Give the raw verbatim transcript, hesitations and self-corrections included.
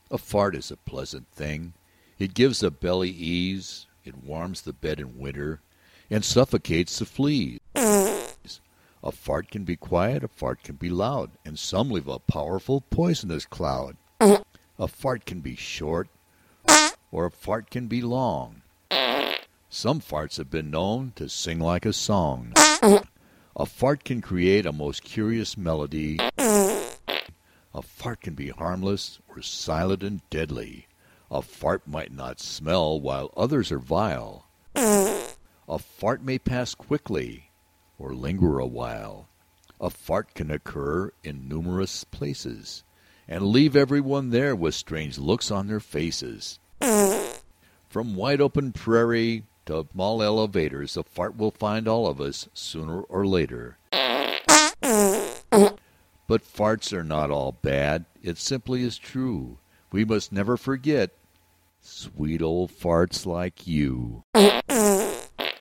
A fart is a pleasant thing. It gives the belly ease, it warms the bed in winter, and suffocates the fleas. A fart can be quiet, a fart can be loud, and some leave a powerful poisonous cloud. A fart can be short, or a fart can be long. Some farts have been known to sing like a song. A fart can create a most curious melody. A fart can be harmless or silent and deadly. A fart might not smell while others are vile. A fart may pass quickly or linger a while. A fart can occur in numerous places and leave everyone there with strange looks on their faces. From wide open prairie to mall elevators, a fart will find all of us sooner or later. But farts are not all bad. It simply is true. We must never forget sweet old farts like you.